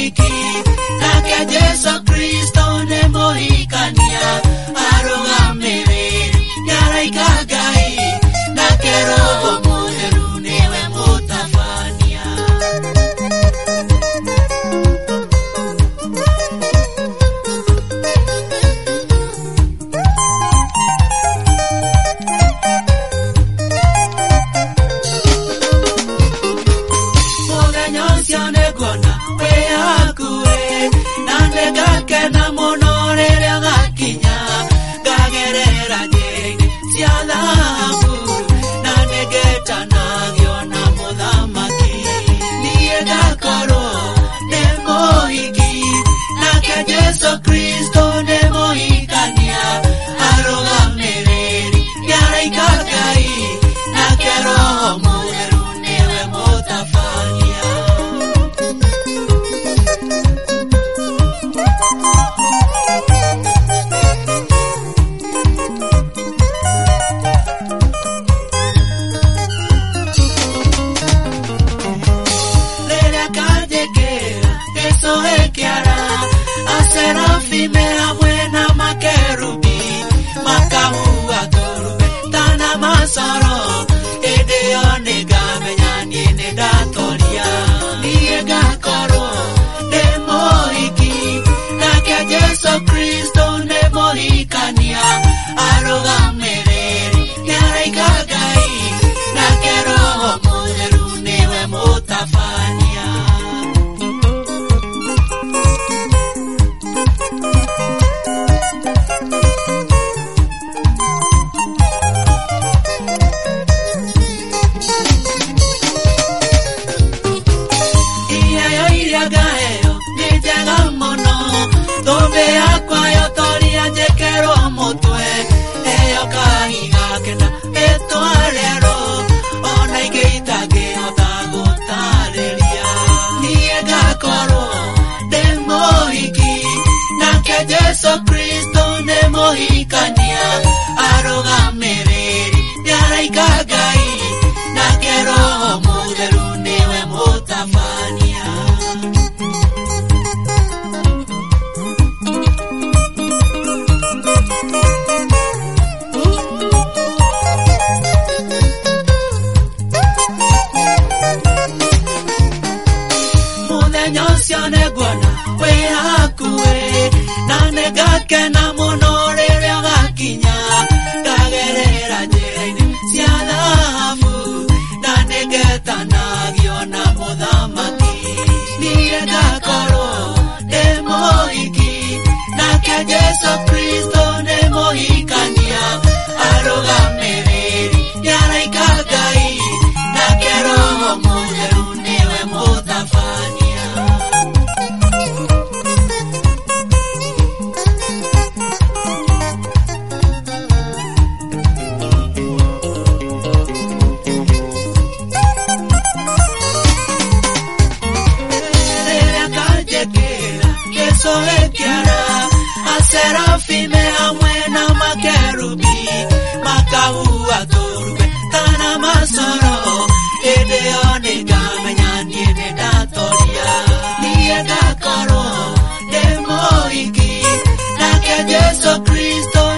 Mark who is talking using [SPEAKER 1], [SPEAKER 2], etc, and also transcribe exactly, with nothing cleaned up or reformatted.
[SPEAKER 1] moiki na ke Yesu Kristo ne mohikania aroga mere yara ikagai na ke roho muheru newe mutafania Kena monorere gakinya gagerera jene sialabu na negeta nagyo na modamaki niega koro demoiki na ke Yesu Kristo demoikania aroga mereri yara ikagai na ke roho muheru newe mutafania Serafime amwena makerubi makahua torube tana masoro edeone gamenyani ne datoria niega koro demoiki na ke Yesu Kristo ne mohikania aroga mereri yara ikagai na ke roho muheru newe mutafania Donde aqua yo toria je quiero motue eyo kahiga kena eto arero ona ikeita ke otagutareria niega koro demoiki na ke Yesu Kristo ne mohikania aroga mereri yara ikagai na ke roho muheru newe mutafania Nyosiane gwana we hakue na negake na monorere gakinya gagerera jene sialafu na negeta nagyo na modamaki niega koro demoiki na ke Yesu Kristo ne mohikania aroga mereri yara ikagai na ke roho muheru newe mutafania Serafime amwena makerubi makahua torube tana masoro edeone gamenyani ne datoria niega koro demoiki na ke Yesu Kristo